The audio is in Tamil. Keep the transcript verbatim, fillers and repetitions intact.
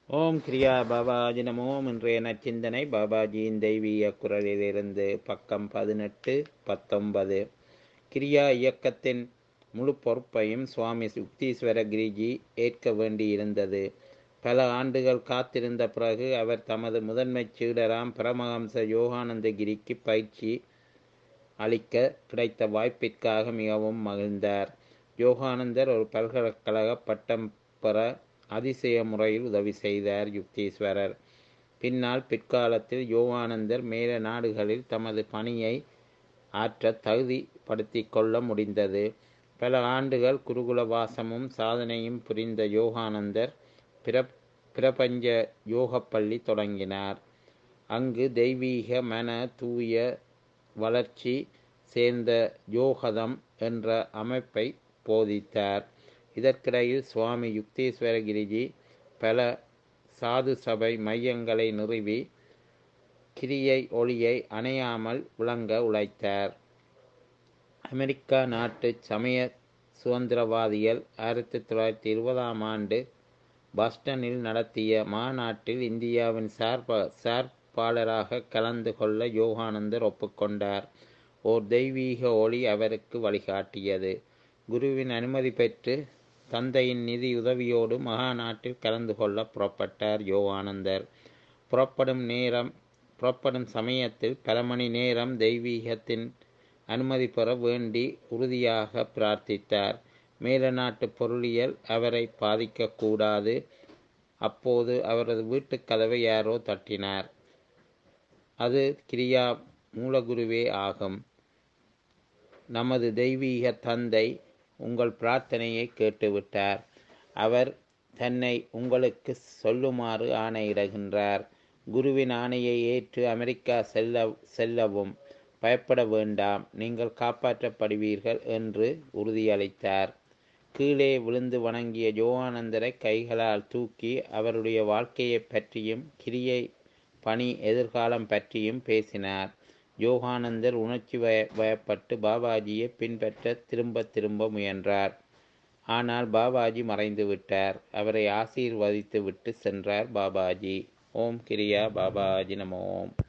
ஓம் கிரியா பாபாஜி நமோ. இன்றைய நச்சிந்தனை பாபாஜியின் தெய்வீக குரலிலிருந்து பக்கம் பதினெட்டு பத்தொன்பது. கிரியா இயக்கத்தின் முழு பொறுப்பையும் சுவாமி யுக்தீஸ்வர கிரிஜி ஏற்க வேண்டியிருந்தது. பல ஆண்டுகள் காத்திருந்த பிறகு அவர் தமது முதன்மை சீடராம் பரமஹம்ச யோகானந்தகிரிக்கு பயிற்சி அளிக்க கிடைத்த வாய்ப்பிற்காக மிகவும் மகிழ்ந்தார். யோகானந்தர் ஒரு பல்கலைக்கழக பட்டம் பெற அதிசய முறையில் உதவி செய்தார் யுக்தீஸ்வரர். பின்னால் பிற்காலத்தில் யோகானந்தர் மேல நாடுகளில் தமது பணியை ஆற்ற தகுதிப்படுத்தி கொள்ள முடிந்தது. பல ஆண்டுகள் குருகுல வாசமும் சாதனையும் புரிந்த யோகானந்தர் பிர பிரபஞ்ச யோகப்பள்ளி தொடங்கினார். அங்கு தெய்வீக மன தூய வளர்ச்சி சேர்ந்த யோகதம் என்ற அமைப்பை போதித்தார். இதற்கிடையில் சுவாமி யுக்தீஸ்வர கிரிஜி பல சாது சபை மையங்களை நிறுவி கிரியை ஒளியை அணையாமல் விளங்க உழைத்தார். அமெரிக்கா நாட்டு சமய சுதந்திரவாதிகள் ஆயிரத்தி தொள்ளாயிரத்தி இருபதாம் ஆண்டு பாஸ்டனில் நடத்திய மாநாட்டில் இந்தியாவின் சார்ப சார்பாளராக கலந்து கொள்ள யோகானந்தர் ஒப்புக்கொண்டார். ஓர் தெய்வீக ஒளி அவருக்கு வழிகாட்டியது. குருவின் அனுமதி பெற்று தந்தையின் நிதி உதவியோடு மகா நாட்டில் கலந்து கொள்ள புறப்பட்டார் யோகானந்தர். புறப்படும் நேரம் புறப்படும் சமயத்தில் பல மணி நேரம் தெய்வீகத்தின் அனுமதி பெற வேண்டி உறுதியாக பிரார்த்தித்தார். மேல நாட்டு பொருளியல் அவரை பாதிக்கக்கூடாது. அப்போது அவரது வீட்டு கதவை யாரோ தட்டினார். அது கிரியா மூலகுருவே ஆகும். நமது தெய்வீக தந்தை உங்கள் பிரார்த்தனையை கேட்டுவிட்டார். அவர் தன்னை உங்களுக்கு சொல்லுமாறு ஆணையிடுகின்றார். குருவின் ஆணையை ஏற்று அமெரிக்கா செல்ல செல்லவும் பயப்பட வேண்டாம், நீங்கள் காப்பாற்றப்படுவீர்கள் என்று உறுதியளித்தார். கீழே விழுந்து வணங்கிய யோகானந்தரை கைகளால் தூக்கி அவருடைய வாழ்க்கையை பற்றியும் கிரியை பணி எதிர்காலம் பற்றியும் பேசினார். யோகானந்தர் உணர்ச்சி வய வயப்பட்டு பாபாஜியை பின்பற்ற திரும்ப திரும்ப முயன்றார். ஆனால் பாபாஜி மறைந்து விட்டார். அவரை ஆசீர்வதித்து விட்டு சென்றார் பாபாஜி. ஓம் கிரியா பாபாஜி நமோ.